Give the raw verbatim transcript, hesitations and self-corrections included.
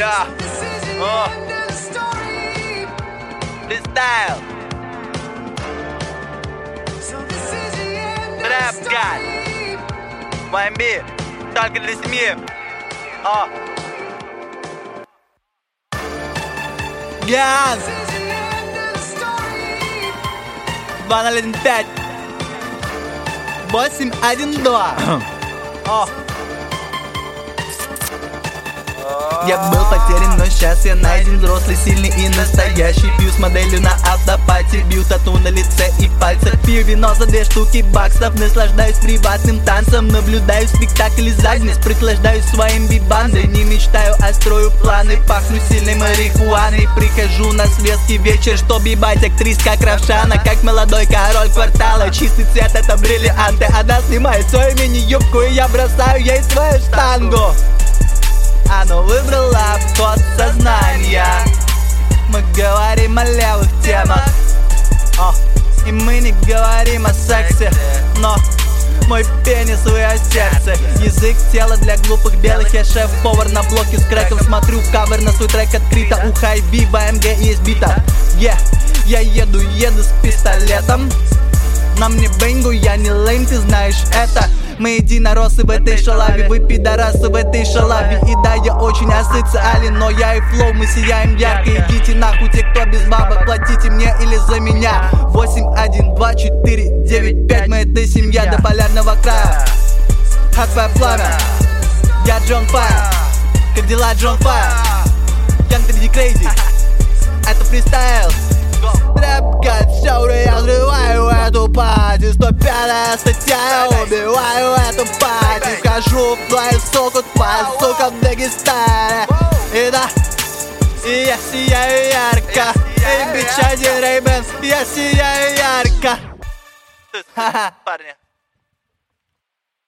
Yeah. Uh. Freestyle. Рэп God. вай эм би. Только для семьи. Uh. Газ. два ноль один пять. восемь один два. О. Я был потерян, но сейчас я найден. Взрослый, сильный и настоящий. Пью с моделью на автопате. Бью тату на лице и пальцах. Пью вино за две штуки баксов. Наслаждаюсь приватным танцем. Наблюдаю спектакль из задниц. Прихлаждаюсь своим би-бандой. Не мечтаю, а строю планы. Пахну сильной марихуаной. Прихожу на светский вечер, чтоб ебать актрис как Равшана. Как молодой король квартала. Чистый цвет это бриллианты. Она снимает свою мини-юбку, и я бросаю ей свою штангу. Оно выбрало вход сознания. Мы говорим о левых темах, о, и мы не говорим о сексе. Но мой пенис в ее сердце. Язык тела для глупых белых. Я шеф-повар на блоке с крэком. Смотрю кавер на свой трек открыто. У Хайби в АМГ есть бита. Yeah. Я еду, еду с пистолетом. На мне бенгу, я не лейм, ты знаешь это. Мы единороссы в этой шалаве, вы пидорасы в этой шалаве. И да, я очень асоциален, но я и флоу, мы сияем ярко. Идите нахуй, те, кто без бабок, платите мне или за меня. Восемь один два четыре девять пять, мы это семья до полярного края. Хатвое пламя, я Джон Файр. Как дела, Джон Файр? Янг три ди Крейзи. Это фристайл. Рэп God Show, я взрываю эту пати. сто пятая статья, я убиваю эту пати. Вхожу в твою суку, твоя сука в Дагестане. И да, и я сияю ярко. Эй, бичади Рейбен, я сияю ярко. Ха-ха, парни.